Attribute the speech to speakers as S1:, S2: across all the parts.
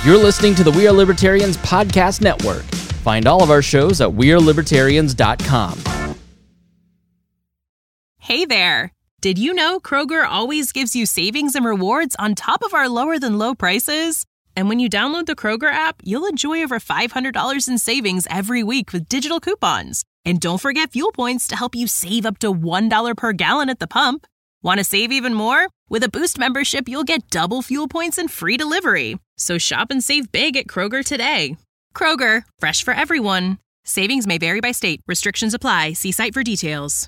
S1: You're listening to the We Are Libertarians Podcast Network. Find all of our shows at wearelibertarians.com.
S2: Hey there! Did you know Kroger always gives you savings and rewards on top of our lower-than-low prices? And when you download the Kroger app, you'll enjoy over $500 in savings every week with digital coupons. And don't forget fuel points to help you save up to $1 per gallon at the pump. Want to save even more? With a Boost membership, you'll get double fuel points and free delivery. So shop and save big at Kroger today. Kroger, fresh for everyone. Savings may vary by state. Restrictions apply. See site for details.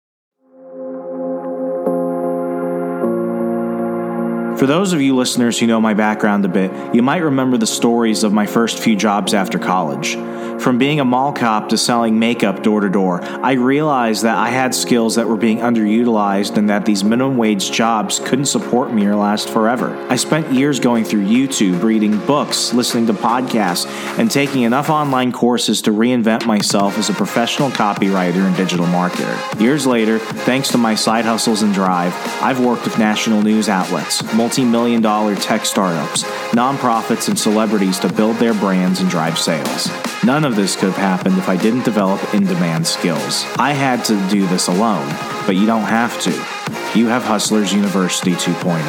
S3: For those of you listeners who know my background a bit, you might remember the stories of my first few jobs after college. From being a mall cop to selling makeup door to door, I realized that I had skills that were being underutilized and that these minimum wage jobs couldn't support me or last forever. I spent years going through YouTube, reading books, listening to podcasts, and taking enough online courses to reinvent myself as a professional copywriter and digital marketer. Years later, thanks to my side hustles and drive, I've worked with national news outlets, multi-million-dollar tech startups, nonprofits, and celebrities to build their brands and drive sales. None of this could have happened if I didn't develop in-demand skills. I had to do this alone, but you don't have to. You have Hustlers University 2.0.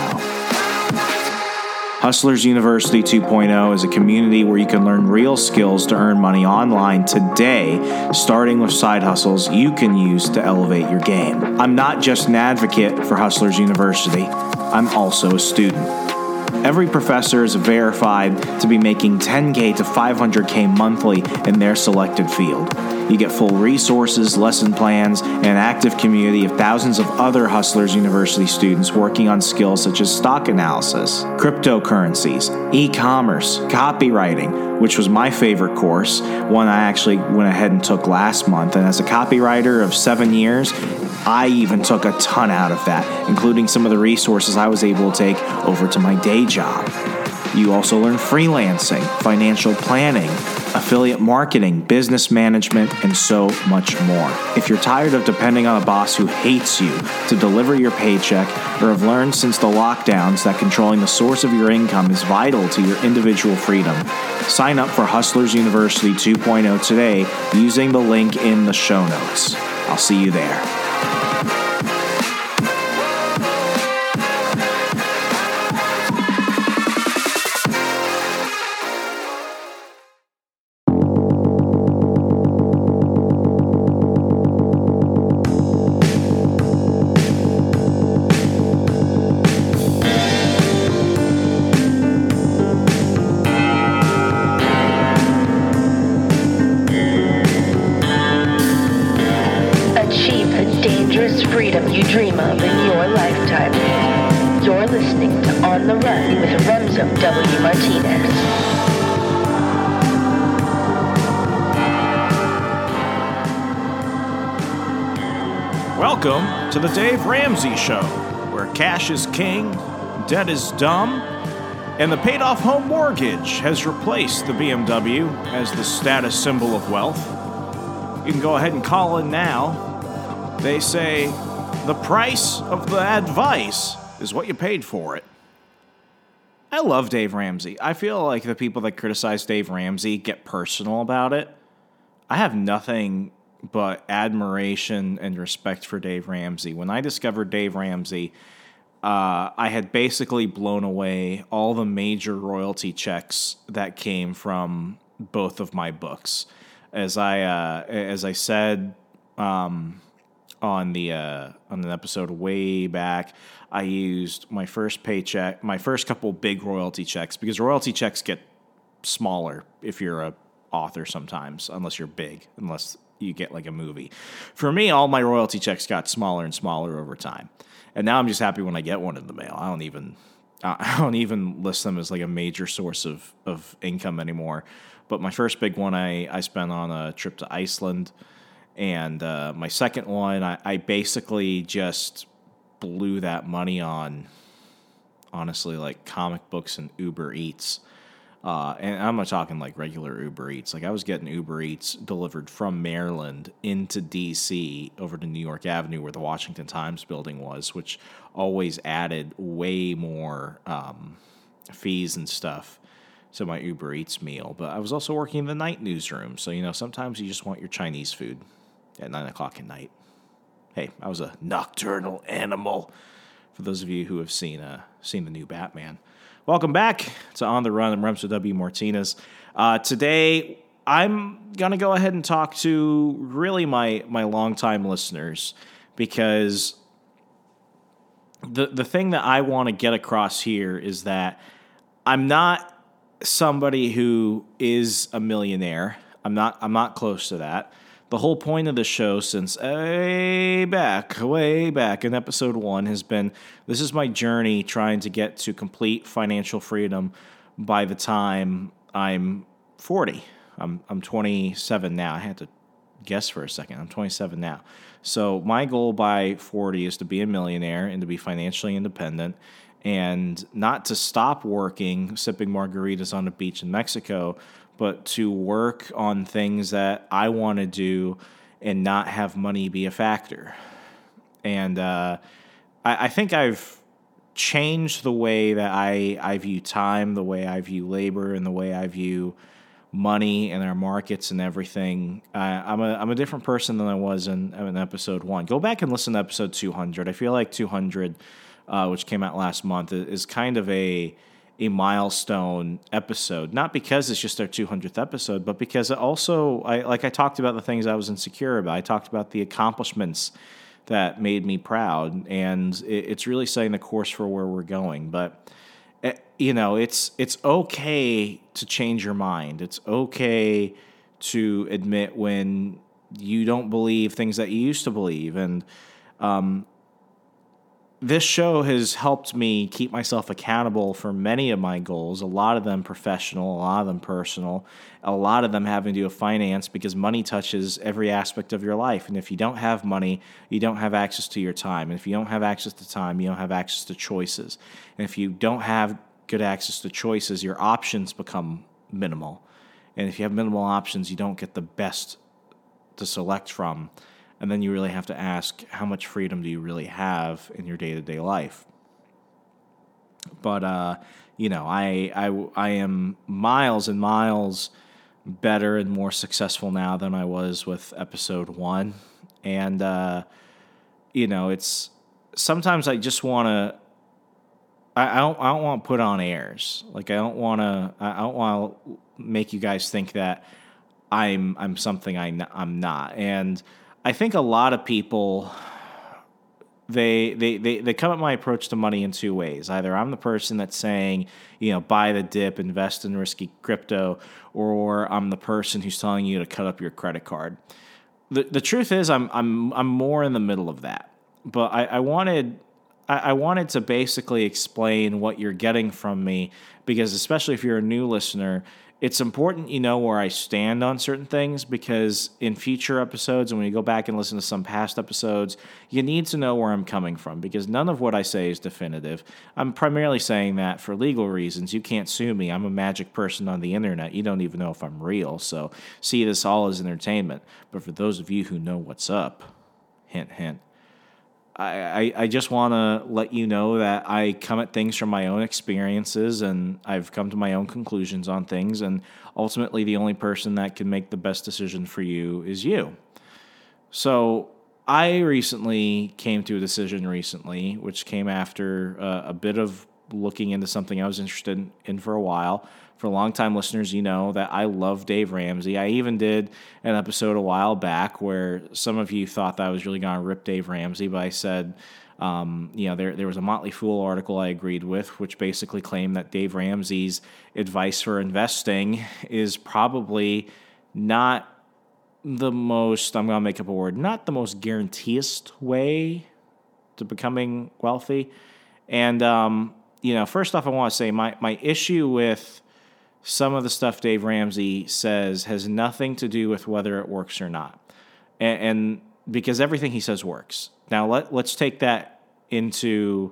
S3: Hustlers University 2.0 is a community where you can learn real skills to earn money online today, starting with side hustles you can use to elevate your game. I'm not just an advocate for Hustlers University, I'm also a student. Every professor is verified to be making $10K to $500K monthly in their selected field. You get full resources, lesson plans, and an active community of thousands of other Hustlers University students working on skills such as stock analysis, cryptocurrencies, e-commerce, copywriting, which was my favorite course, one I actually went ahead and took last month. And as a copywriter of 7 years, I even took a ton out of that, including some of the resources I was able to take over to my day job. You also learn freelancing, financial planning, affiliate marketing, business management, and so much more. If you're tired of depending on a boss who hates you to deliver your paycheck, or have learned since the lockdowns that controlling the source of your income is vital to your individual freedom, sign up for Hustlers University 2.0 today using the link in the show notes. I'll see you there. Welcome to the Dave Ramsey Show, where cash is king, debt is dumb, and the paid-off home mortgage has replaced the BMW as the status symbol of wealth. You can go ahead and call in now. They say the price of the advice is what you paid for it. I love Dave Ramsey. I feel like the people that criticize Dave Ramsey get personal about it. I have nothing but admiration and respect for Dave Ramsey. When I discovered Dave Ramsey, I had basically blown away all the major royalty checks that came from both of my books. As I said on an episode way back, I used my first paycheck, my first couple big royalty checks, because royalty checks get smaller if you're a author sometimes, unless you're big, unless you get like a movie. For me, all my royalty checks got smaller and smaller over time. And now I'm just happy when I get one in the mail. I don't even list them as like a major source of income anymore. But my first big one I spent on a trip to Iceland. And my second one, I basically just blew that money on, honestly, like comic books and Uber Eats. And I'm not talking like regular Uber Eats. Like I was getting Uber Eats delivered from Maryland into D.C. over to New York Avenue where the Washington Times building was, which always added way more fees and stuff so my Uber Eats meal. But I was also working in the night newsroom, so sometimes you just want your Chinese food at 9 o'clock at night. Hey, I was a nocturnal animal. For those of you who have seen the new Batman, welcome back to On the Run. I'm Remso W. Martinez. Today, I'm gonna go ahead and talk to really my longtime listeners, because the thing that I want to get across here is that I'm not somebody who is a millionaire. I'm not close to that. The whole point of the show since way back in episode 1 has been, this is my journey trying to get to complete financial freedom by the time I'm 40. I'm 27 now. I had to guess for a second. I'm 27 now. So my goal by 40 is to be a millionaire and to be financially independent, and not to stop working, sipping margaritas on the beach in Mexico, but to work on things that I want to do and not have money be a factor. And I think I've changed the way that I view time, the way I view labor, and the way I view money and our markets and everything. I'm a different person than I was in episode 1. Go back and listen to episode 200. I feel like 200, which came out last month, is kind of a milestone episode. Not because it's just our 200th episode, but because it also, I talked about the things I was insecure about. I talked about the accomplishments that made me proud, and it's really setting the course for where we're going. But it's okay to change your mind. It's okay to admit when you don't believe things that you used to believe. And this show has helped me keep myself accountable for many of my goals, a lot of them professional, a lot of them personal, a lot of them having to do with finance, because money touches every aspect of your life. And if you don't have money, you don't have access to your time. And if you don't have access to time, you don't have access to choices. And if you don't have good access to choices, your options become minimal. And if you have minimal options, you don't get the best to select from. And then you really have to ask, how much freedom do you really have in your day-to-day life? But, I am miles and miles better and more successful now than I was with episode 1. And, it's sometimes I just want to, I don't want to put on airs. Like, I don't want to make you guys think that I'm something I'm not. And I think a lot of people, they come at my approach to money in two ways. Either I'm the person that's saying, buy the dip, invest in risky crypto, or I'm the person who's telling you to cut up your credit card. The truth is, I'm more in the middle of that. But I wanted to basically explain what you're getting from me, because especially if you're a new listener, it's important you know where I stand on certain things, because in future episodes, and when you go back and listen to some past episodes, you need to know where I'm coming from, because none of what I say is definitive. I'm primarily saying that for legal reasons. You can't sue me. I'm a magic person on the internet. You don't even know if I'm real, so see this all as entertainment. But for those of you who know what's up, hint, hint, I just want to let you know that I come at things from my own experiences, and I've come to my own conclusions on things, and ultimately the only person that can make the best decision for you is you. So I recently came to a decision which came after a bit of looking into something I was interested in for a while. For longtime listeners, you know that I love Dave Ramsey. I even did an episode a while back where some of you thought that I was really going to rip Dave Ramsey, but I said, there was a Motley Fool article I agreed with, which basically claimed that Dave Ramsey's advice for investing is probably not the most, I'm going to make up a word, not the most guaranteeist way to becoming wealthy. And, first off, I want to say my issue with some of the stuff Dave Ramsey says has nothing to do with whether it works or not. And because everything he says works. Now, let's take that into,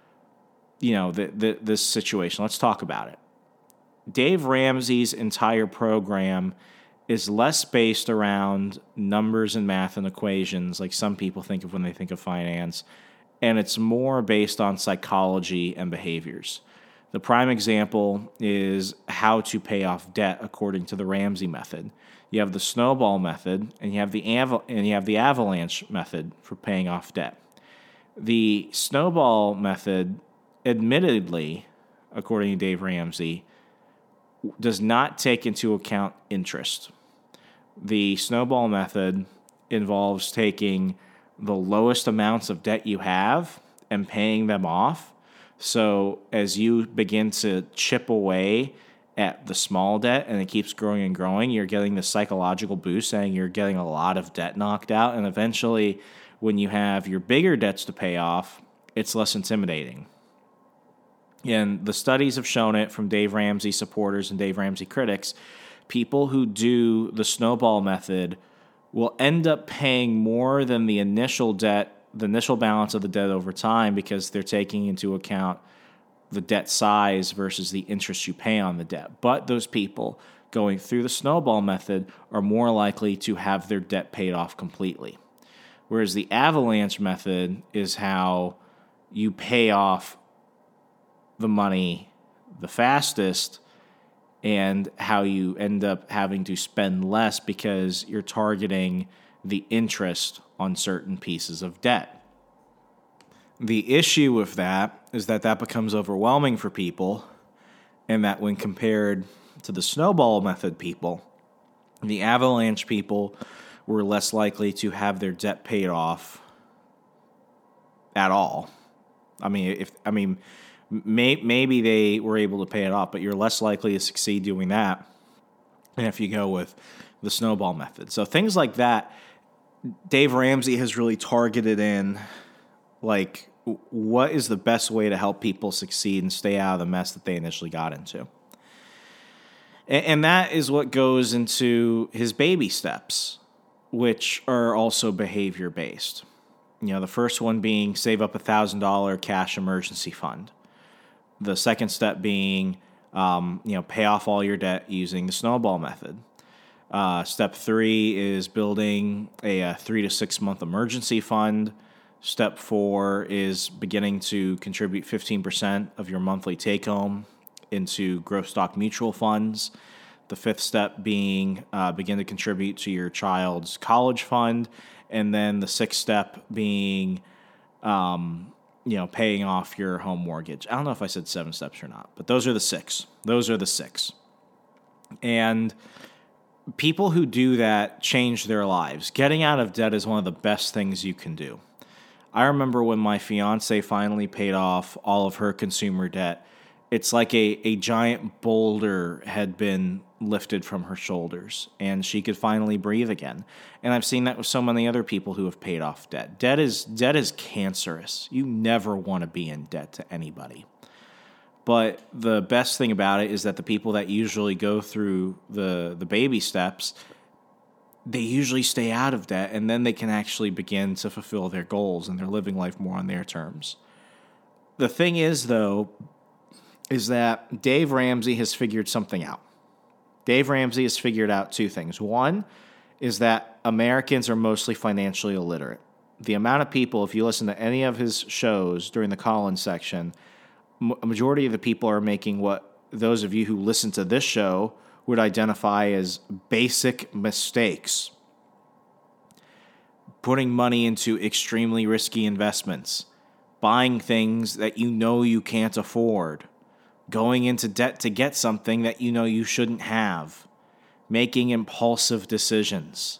S3: this situation. Let's talk about it. Dave Ramsey's entire program is less based around numbers and math and equations like some people think of when they think of finance, and it's more based on psychology and behaviors. The prime example is how to pay off debt according to the Ramsey method. You have the snowball method, and you have the avalanche method for paying off debt. The snowball method, admittedly, according to Dave Ramsey, does not take into account interest. The snowball method involves taking the lowest amounts of debt you have and paying them off. So as you begin to chip away at the small debt and it keeps growing and growing, you're getting the psychological boost saying you're getting a lot of debt knocked out. And eventually, when you have your bigger debts to pay off, it's less intimidating. And the studies have shown it from Dave Ramsey supporters and Dave Ramsey critics. People who do the snowball method will end up paying more than the initial balance of the debt over time, because they're taking into account the debt size versus the interest you pay on the debt. But those people going through the snowball method are more likely to have their debt paid off completely. Whereas the avalanche method is how you pay off the money the fastest and how you end up having to spend less because you're targeting the interest on certain pieces of debt. The issue with that is that becomes overwhelming for people, and that when compared to the snowball method people, the avalanche people were less likely to have their debt paid off at all. Maybe they were able to pay it off, but you're less likely to succeed doing that than if you go with the snowball method. So things like that, Dave Ramsey has really targeted in, like, what is the best way to help people succeed and stay out of the mess that they initially got into. And that is what goes into his baby steps, which are also behavior-based. The first one being save up $1,000 cash emergency fund. The second step being, pay off all your debt using the snowball method. Step 3 is building a 3 to 6 month emergency fund. Step 4 is beginning to contribute 15% of your monthly take-home into growth stock mutual funds. The fifth step being begin to contribute to your child's college fund. And then the sixth step being paying off your home mortgage. I don't know if I said 7 steps or not, but those are the 6. And people who do that change their lives. Getting out of debt is one of the best things you can do. I remember when my fiance finally paid off all of her consumer debt, it's like a giant boulder had been lifted from her shoulders, and she could finally breathe again. And I've seen that with so many other people who have paid off debt. Debt is cancerous. You never want to be in debt to anybody. But the best thing about it is that the people that usually go through the baby steps, they usually stay out of debt, and then they can actually begin to fulfill their goals, and they're living life more on their terms. The thing is, though, is that Dave Ramsey has figured something out. Dave Ramsey has figured out 2 things. One is that Americans are mostly financially illiterate. The amount of people, if you listen to any of his shows during the call-in section, a majority of the people are making what those of you who listen to this show would identify as basic mistakes. Putting money into extremely risky investments, buying things that you know you can't afford, going into debt to get something that you know you shouldn't have, making impulsive decisions.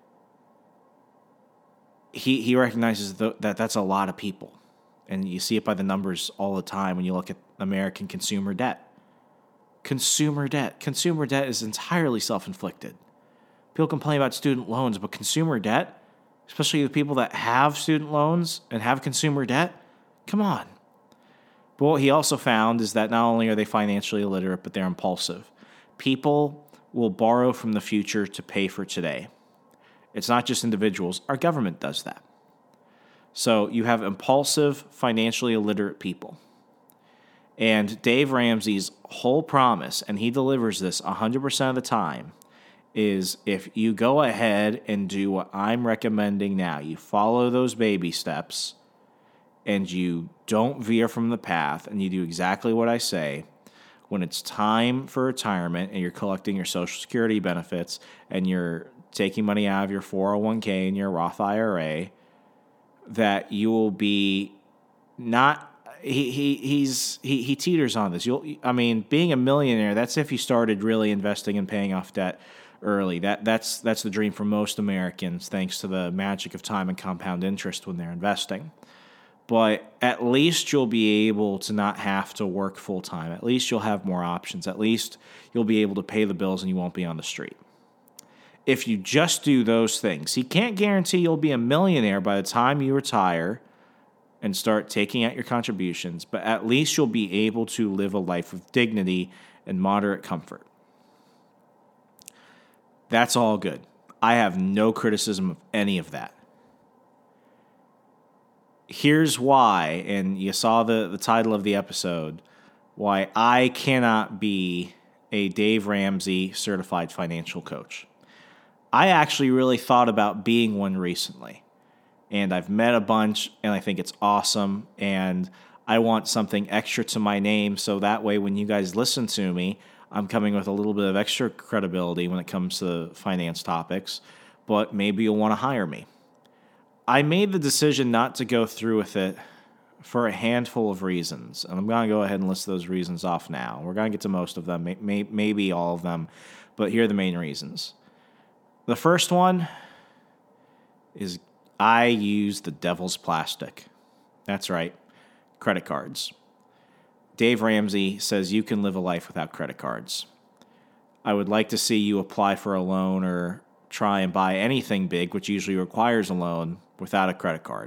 S3: He recognizes that that's a lot of people. And you see it by the numbers all the time when you look at American consumer debt. Consumer debt is entirely self-inflicted. People complain about student loans, but consumer debt, especially the people that have student loans and have consumer debt, come on. But what he also found is that not only are they financially illiterate, but they're impulsive. People will borrow from the future to pay for today. It's not just individuals. Our government does that. So you have impulsive, financially illiterate people. And Dave Ramsey's whole promise, and he delivers this 100% of the time, is if you go ahead and do what I'm recommending now, you follow those baby steps, and you don't veer from the path and you do exactly what I say, when it's time for retirement and you're collecting your Social Security benefits and you're taking money out of your 401k and your Roth IRA, that you will be not. He teeters on this. Being a millionaire, that's if you started really investing and paying off debt early. That's the dream for most Americans, thanks to the magic of time and compound interest when they're investing. But at least you'll be able to not have to work full time. At least you'll have more options. At least you'll be able to pay the bills and you won't be on the street. If you just do those things, he can't guarantee you'll be a millionaire by the time you retire and start taking out your contributions, but at least you'll be able to live a life of dignity and moderate comfort. That's all good. I have no criticism of any of that. Here's why, and you saw the title of the episode, why I cannot be a Dave Ramsey certified financial coach. I actually really thought about being one recently. And I've met a bunch, and I think it's awesome. And I want something extra to my name, so that way when you guys listen to me, I'm coming with a little bit of extra credibility when it comes to finance topics. But maybe you'll want to hire me. I made the decision not to go through with it for a handful of reasons. And I'm going to go ahead and list those reasons off now. We're going to get to most of them, maybe all of them. But here are the main reasons. The first one is I use the devil's plastic. That's right, credit cards. Dave Ramsey says you can live a life without credit cards. I would like to see you apply for a loan or try and buy anything big, which usually requires a loan, without a credit card.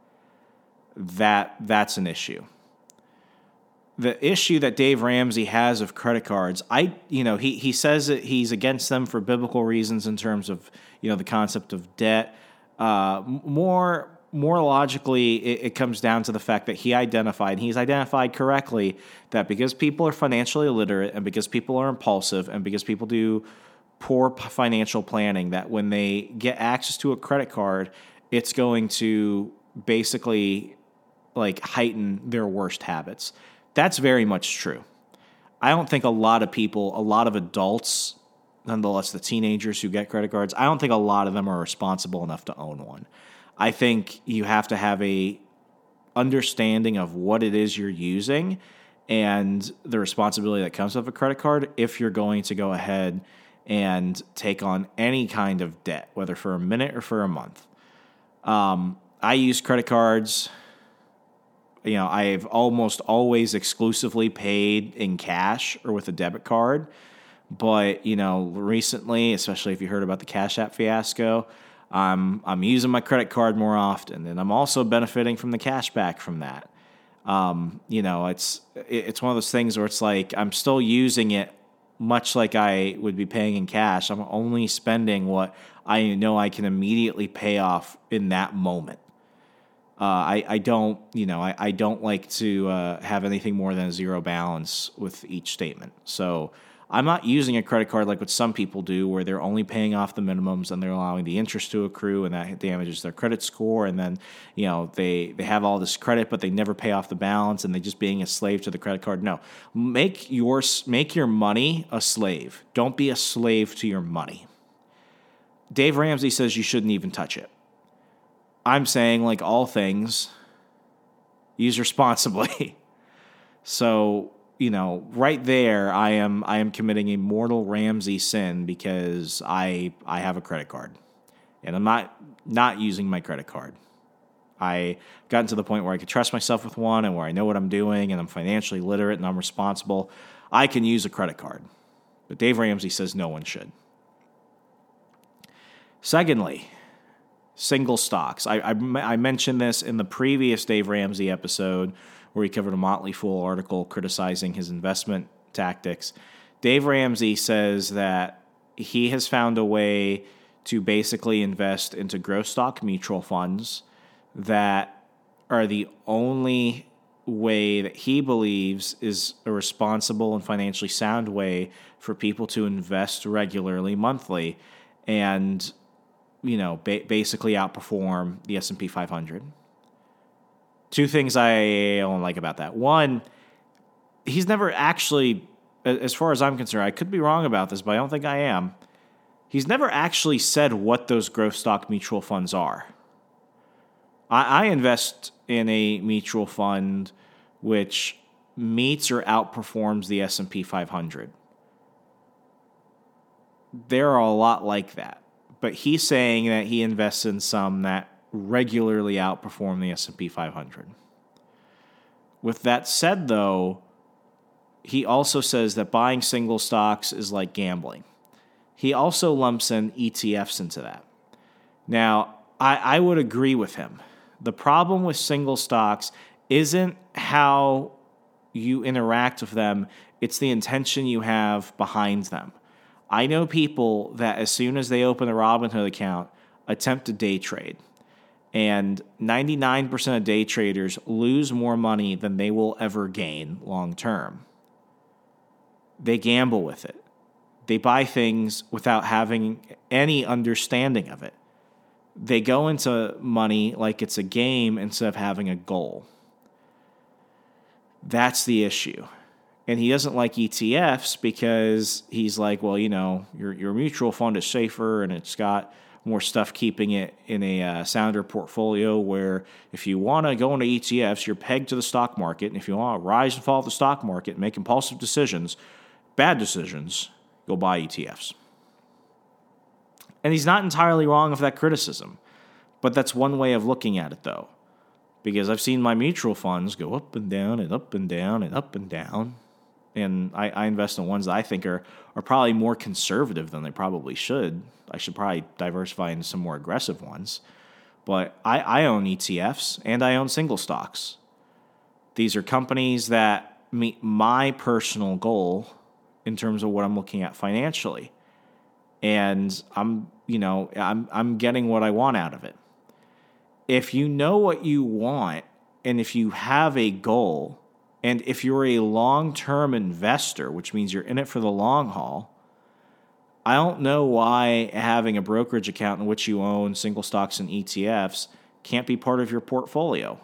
S3: That's an issue. The issue that Dave Ramsey has of credit cards, he says that he's against them for biblical reasons in terms of, the concept of debt. More logically, it comes down to the fact that he's identified correctly that because people are financially illiterate and because people are impulsive and because people do poor financial planning, that when they get access to a credit card, it's going to basically heighten their worst habits. That's very much true. I don't think a lot of adults, nonetheless the teenagers who get credit cards, I don't think a lot of them are responsible enough to own one. I think you have to have a understanding of what it is you're using and the responsibility that comes with a credit card if you're going to go ahead and take on any kind of debt, whether for a minute or for a month. I use credit cards. I've almost always exclusively paid in cash or with a debit card. But, recently, especially if you heard about the Cash App fiasco, I'm using my credit card more often, and I'm also benefiting from the cash back from that. It's one of those things where it's like I'm still using it much like I would be paying in cash. I'm only spending what I know I can immediately pay off in that moment. I don't like to have anything more than a zero balance with each statement. So I'm not using a credit card like what some people do, where they're only paying off the minimums and they're allowing the interest to accrue, and that damages their credit score. And then, they have all this credit, but they never pay off the balance, and they're just being a slave to the credit card. No, make your money a slave. Don't be a slave to your money. Dave Ramsey says you shouldn't even touch it. I'm saying, like all things, use responsibly. So, right there, I am committing a mortal Ramsey sin because I have a credit card, and I'm not using my credit card. I gotten to the point where I could trust myself with one, and where I know what I'm doing, and I'm financially literate, and I'm responsible. I can use a credit card, but Dave Ramsey says no one should. Secondly, single stocks. I mentioned this in the previous Dave Ramsey episode where he covered a Motley Fool article criticizing his investment tactics. Dave Ramsey says that he has found a way to basically invest into growth stock mutual funds that are the only way that he believes is a responsible and financially sound way for people to invest regularly, monthly, and basically outperform the S&P 500. Two things I don't like about that. One, he's never actually, as far as I'm concerned, I could be wrong about this, but I don't think I am. He's never actually said what those growth stock mutual funds are. I invest in a mutual fund which meets or outperforms the S&P 500. There are a lot like that. But he's saying that he invests in some that regularly outperform the S&P 500. With that said, though, he also says that buying single stocks is like gambling. He also lumps in ETFs into that. Now, I would agree with him. The problem with single stocks isn't how you interact with them, it's the intention you have behind them. I know people that as soon as they open a Robinhood account, attempt to day trade. And 99% of day traders lose more money than they will ever gain long term. They gamble with it. They buy things without having any understanding of it. They go into money like it's a game instead of having a goal. That's the issue. And he doesn't like ETFs because he's like, well, you know, your mutual fund is safer and it's got more stuff keeping it in a sounder portfolio where if you want to go into ETFs, you're pegged to the stock market. And if you want to rise and fall the stock market and make impulsive decisions, bad decisions, go buy ETFs. And he's not entirely wrong with that criticism. But that's one way of looking at it, though. Because I've seen my mutual funds go up and down and up and down and up and down. And I invest in ones that I think are probably more conservative than they probably should. I should probably diversify into some more aggressive ones. But I own ETFs and I own single stocks. These are companies that meet my personal goal in terms of what I'm looking at financially. And I'm getting what I want out of it. If you know what you want, and if you have a goal, and if you're a long-term investor, which means you're in it for the long haul, I don't know why having a brokerage account in which you own single stocks and ETFs can't be part of your portfolio.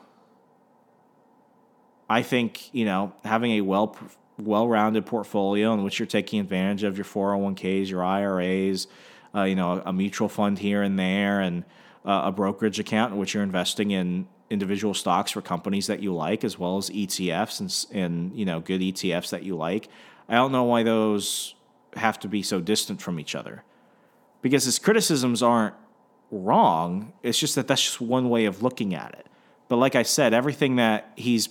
S3: I think, having a well-rounded portfolio in which you're taking advantage of your 401ks, your IRAs, a mutual fund here and there, and a brokerage account in which you're investing in individual stocks for companies that you like, as well as ETFs and good ETFs that you like. I don't know why those have to be so distant from each other, because his criticisms aren't wrong. It's just that's just one way of looking at it. But like I said, everything that his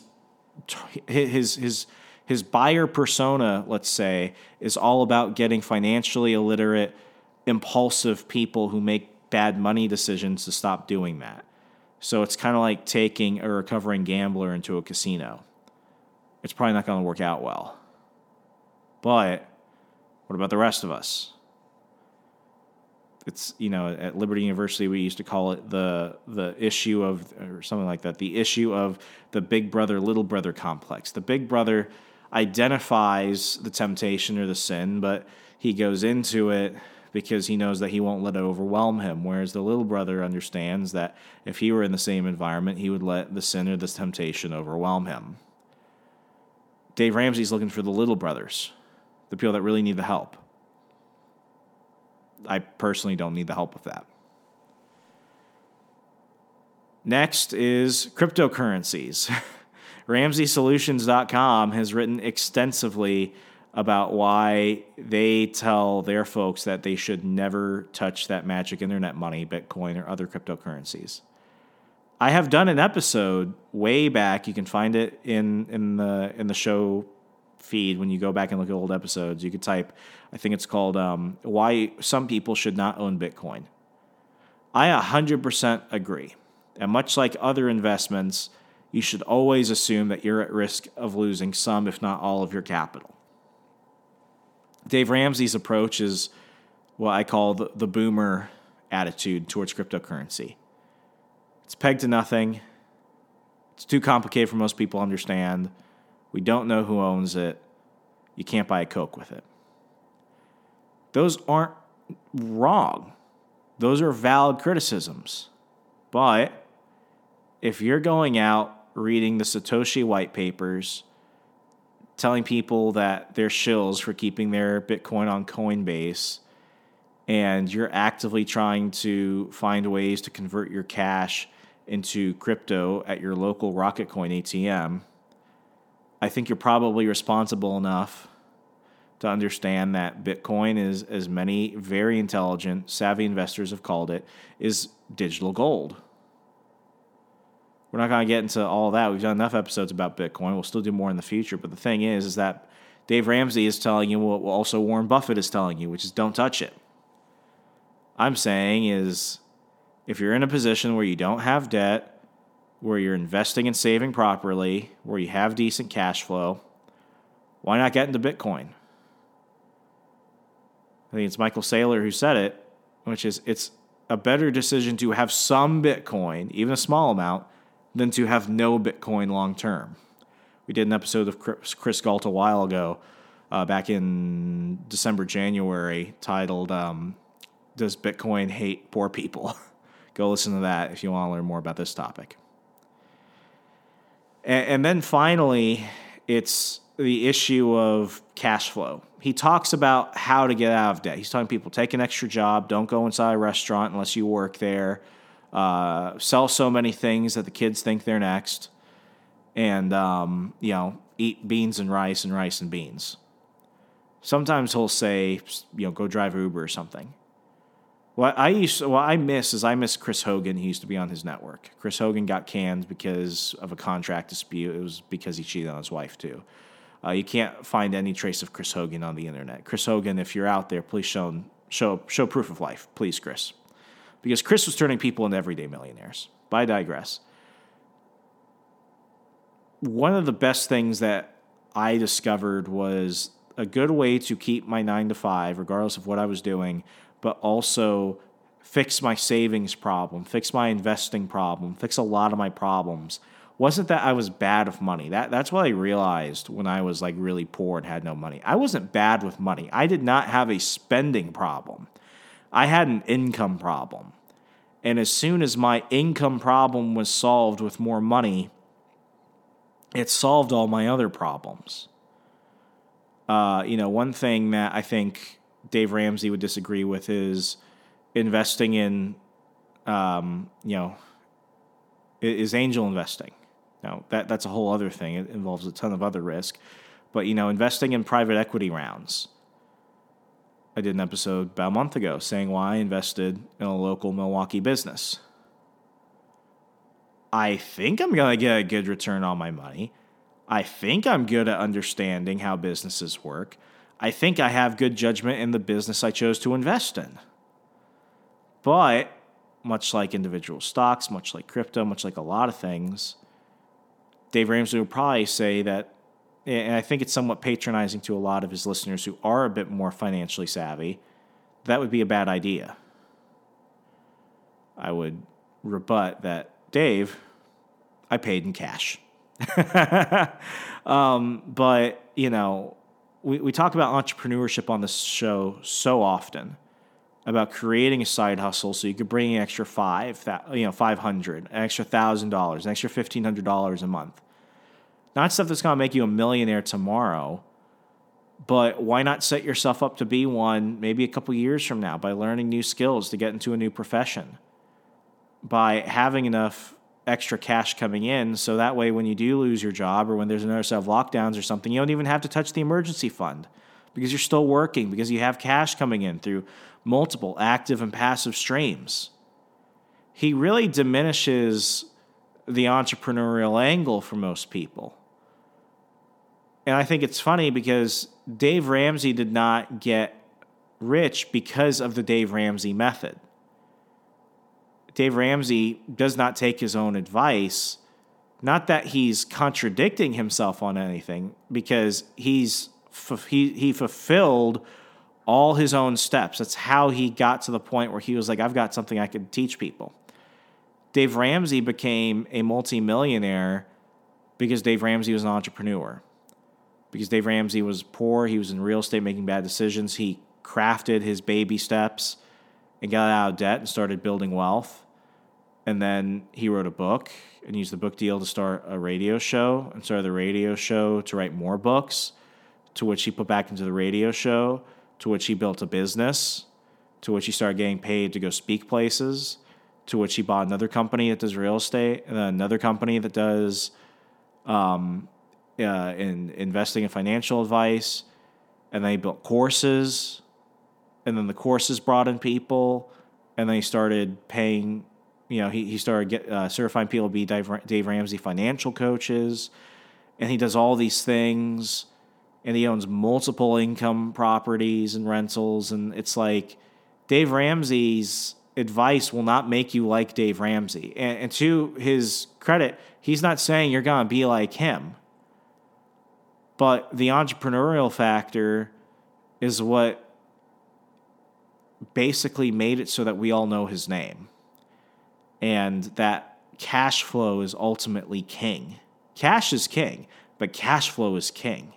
S3: buyer persona, let's say, is all about getting financially illiterate, impulsive people who make bad money decisions to stop doing that. So it's kind of like taking a recovering gambler into a casino. It's probably not going to work out well. But what about the rest of us? It's, at Liberty University, we used to call it the issue of, or something like that, the issue of the big brother, little brother complex. The big brother identifies the temptation or the sin, but he goes into it because he knows that he won't let it overwhelm him, whereas the little brother understands that if he were in the same environment, he would let the sin or this temptation overwhelm him. Dave Ramsey's looking for the little brothers, the people that really need the help. I personally don't need the help with that. Next is cryptocurrencies. RamseySolutions.com has written extensively about why they tell their folks that they should never touch that magic internet money, Bitcoin, or other cryptocurrencies. I have done an episode way back. You can find it in the show feed when you go back and look at old episodes. You could type, I think it's called Why Some People Should Not Own Bitcoin. I 100% agree. And much like other investments, you should always assume that you're at risk of losing some, if not all, of your capital. Dave Ramsey's approach is what I call the boomer attitude towards cryptocurrency. It's pegged to nothing. It's too complicated for most people to understand. We don't know who owns it. You can't buy a Coke with it. Those aren't wrong. Those are valid criticisms. But if you're going out reading the Satoshi white papers, telling people that they're shills for keeping their Bitcoin on Coinbase, and you're actively trying to find ways to convert your cash into crypto at your local Rocketcoin ATM, I think you're probably responsible enough to understand that Bitcoin is, as many very intelligent, savvy investors have called it, is digital gold. We're not going to get into all of that. We've done enough episodes about Bitcoin. We'll still do more in the future. But the thing is that Dave Ramsey is telling you what also Warren Buffett is telling you, which is don't touch it. I'm saying is if you're in a position where you don't have debt, where you're investing and saving properly, where you have decent cash flow, why not get into Bitcoin? I think it's Michael Saylor who said it, which is it's a better decision to have some Bitcoin, even a small amount, than to have no Bitcoin long term. We did an episode of Chris Galt a while ago, back in December, January, titled, Does Bitcoin Hate Poor People? Go listen to that if you want to learn more about this topic. And then finally, it's the issue of cash flow. He talks about how to get out of debt. He's telling people, take an extra job, don't go inside a restaurant unless you work there, sell so many things that the kids think they're next, and eat beans and rice and beans. Sometimes he'll say, go drive Uber or something. I miss Chris Hogan. He used to be on his network. Chris Hogan got canned because of a contract dispute. It was because he cheated on his wife too. You can't find any trace of Chris Hogan on the internet. Chris Hogan, if you're out there, please show proof of life, please, Chris, because Chris was turning people into everyday millionaires. But I digress. One of the best things that I discovered was a good way to keep my 9 to 5, regardless of what I was doing, but also fix my savings problem, fix my investing problem, fix a lot of my problems. Wasn't that I was bad with money. That's what I realized when I was like really poor and had no money. I wasn't bad with money. I did not have a spending problem. I had an income problem. And as soon as my income problem was solved with more money, it solved all my other problems. One thing that I think Dave Ramsey would disagree with is investing in, is angel investing. Now, that's a whole other thing. It involves a ton of other risk. But, investing in private equity rounds. I did an episode about a month ago saying why I invested in a local Milwaukee business. I think I'm going to get a good return on my money. I think I'm good at understanding how businesses work. I think I have good judgment in the business I chose to invest in. But, much like individual stocks, much like crypto, much like a lot of things, Dave Ramsey will probably say that, and I think it's somewhat patronizing to a lot of his listeners who are a bit more financially savvy, that would be a bad idea. I would rebut that, Dave, I paid in cash. But, we talk about entrepreneurship on this show so often, about creating a side hustle so you could bring an extra $500, an extra $1,000, an extra $1,500 a month. Not stuff that's going to make you a millionaire tomorrow, but why not set yourself up to be one maybe a couple years from now by learning new skills to get into a new profession, by having enough extra cash coming in so that way when you do lose your job or when there's another set of lockdowns or something, you don't even have to touch the emergency fund because you're still working, because you have cash coming in through multiple active and passive streams. He really diminishes the entrepreneurial angle for most people. And I think it's funny because Dave Ramsey did not get rich because of the Dave Ramsey method. Dave Ramsey does not take his own advice. Not that he's contradicting himself on anything, because he fulfilled all his own steps. That's how he got to the point where he was like, I've got something I could teach people. Dave Ramsey became a multimillionaire because Dave Ramsey was an entrepreneur. Because Dave Ramsey was poor, he was in real estate making bad decisions. He crafted his baby steps and got out of debt and started building wealth. And then he wrote a book and used the book deal to start a radio show, and started the radio show to write more books, to which he put back into the radio show, to which he built a business, to which he started getting paid to go speak places, to which he bought another company that does real estate, and then another company that does in investing and financial advice. And then he built courses, and then the courses brought in people, and then he started paying, he started certifying people to be Dave Ramsey financial coaches, and he does all these things, and he owns multiple income properties and rentals, and it's like Dave Ramsey's advice will not make you like Dave Ramsey. And to his credit, he's not saying you're going to be like him. But the entrepreneurial factor is what basically made it so that we all know his name. And that cash flow is ultimately king. Cash is king, but cash flow is king.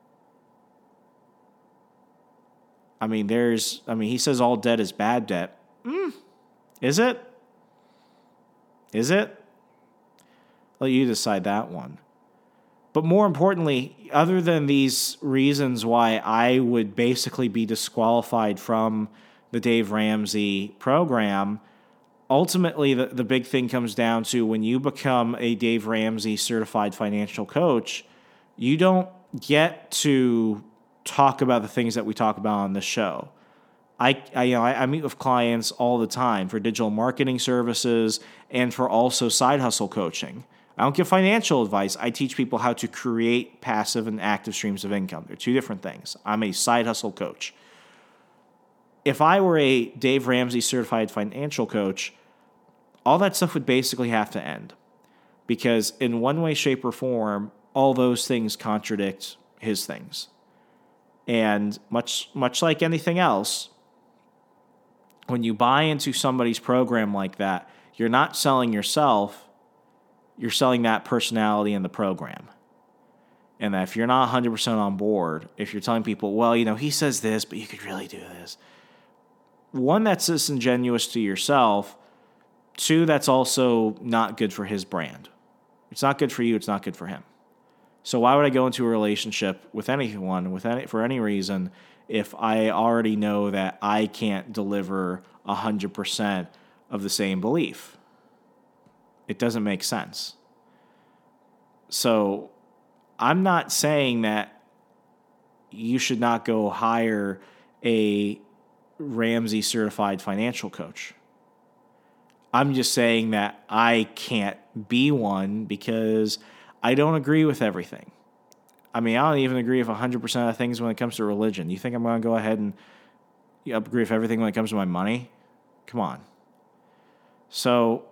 S3: I mean, he says all debt is bad debt. Is it? Is it? Let you decide that one. But more importantly, other than these reasons why I would basically be disqualified from the Dave Ramsey program, ultimately the big thing comes down to when you become a Dave Ramsey certified financial coach, you don't get to talk about the things that we talk about on this show. I meet with clients all the time for digital marketing services and for also side hustle coaching. I don't give financial advice. I teach people how to create passive and active streams of income. They're two different things. I'm a side hustle coach. If I were a Dave Ramsey certified financial coach, all that stuff would basically have to end. Because in one way, shape, or form, all those things contradict his things. And much like anything else, when you buy into somebody's program like that, you're not selling yourself, you're selling that personality in the program. And that if you're not 100% on board, if you're telling people, well, he says this, but you could really do this. One, that's disingenuous to yourself. Two, that's also not good for his brand. It's not good for you. It's not good for him. So why would I go into a relationship with anyone, for any reason, if I already know that I can't deliver 100% of the same belief? It doesn't make sense. So I'm not saying that you should not go hire a Ramsey certified financial coach. I'm just saying that I can't be one because I don't agree with everything. I mean, I don't even agree with 100% of things when it comes to religion. You think I'm going to go ahead and agree with everything when it comes to my money? Come on. So,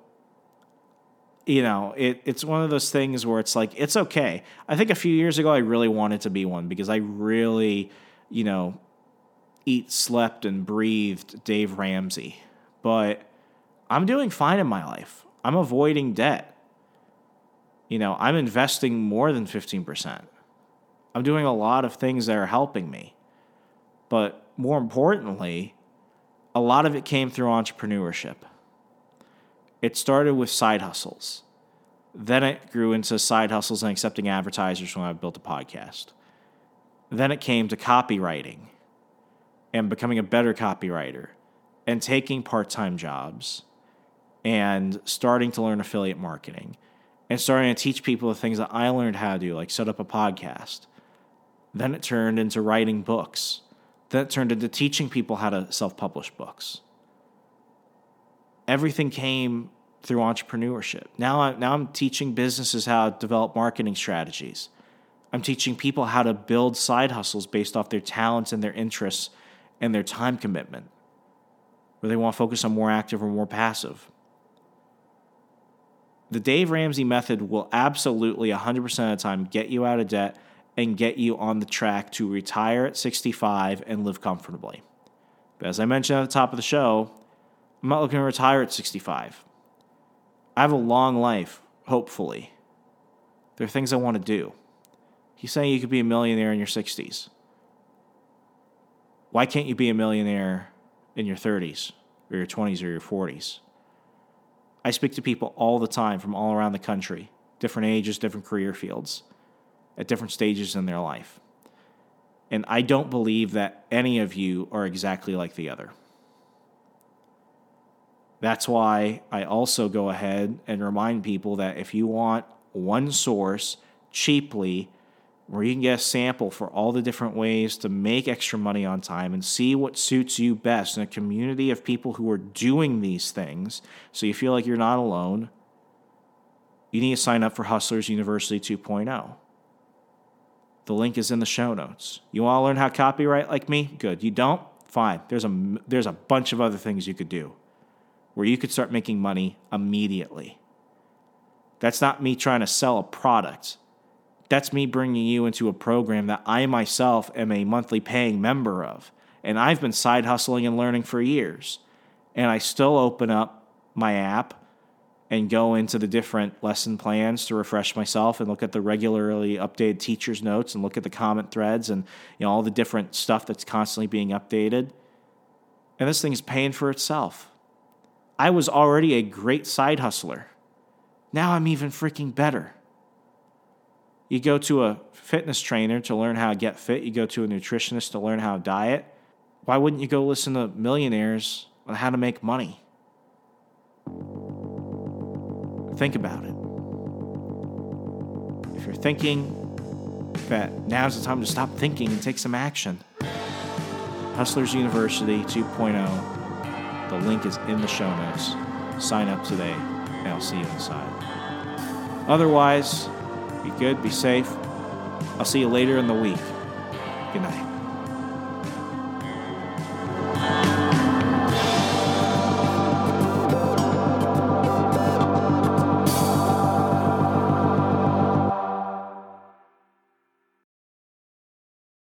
S3: it's one of those things where it's like, it's okay. I think a few years ago, I really wanted to be one because I really, eat, slept, and breathed Dave Ramsey. But I'm doing fine in my life. I'm avoiding debt. I'm investing more than 15%. I'm doing a lot of things that are helping me. But more importantly, a lot of it came through entrepreneurship. It started with side hustles. Then it grew into side hustles and accepting advertisers when I built a podcast. Then it came to copywriting and becoming a better copywriter and taking part-time jobs and starting to learn affiliate marketing and starting to teach people the things that I learned how to do, like set up a podcast. Then it turned into writing books. Then it turned into teaching people how to self-publish books. Everything came through entrepreneurship. Now I'm teaching businesses how to develop marketing strategies. I'm teaching people how to build side hustles based off their talents and their interests and their time commitment, where they want to focus on more active or more passive. The Dave Ramsey method will absolutely 100% of the time get you out of debt and get you on the track to retire at 65 and live comfortably. But as I mentioned at the top of the show, I'm not looking to retire at 65. I have a long life, hopefully. There are things I want to do. He's saying you could be a millionaire in your 60s. Why can't you be a millionaire in your 30s or your 20s or your 40s? I speak to people all the time from all around the country, different ages, different career fields, at different stages in their life. And I don't believe that any of you are exactly like the other. That's why I also go ahead and remind people that if you want one source cheaply, where you can get a sample for all the different ways to make extra money on time and see what suits you best in a community of people who are doing these things, so you feel like you're not alone, you need to sign up for Hustlers University 2.0. The link is in the show notes. You want to learn how to copyright like me? Good. You don't? Fine. There's a bunch of other things you could do where you could start making money immediately. That's not me trying to sell a product. That's me bringing you into a program that I myself am a monthly paying member of. And I've been side hustling and learning for years. And I still open up my app and go into the different lesson plans to refresh myself and look at the regularly updated teacher's notes and look at the comment threads and all the different stuff that's constantly being updated. And this thing is paying for itself. I was already a great side hustler. Now I'm even freaking better. You go to a fitness trainer to learn how to get fit. You go to a nutritionist to learn how to diet. Why wouldn't you go listen to millionaires on how to make money? Think about it. If you're thinking that now's the time to stop thinking and take some action, Hustlers University 2.0, the link is in the show notes. Sign up today, and I'll see you inside. Otherwise, be good, be safe. I'll see you later in the week. Good night.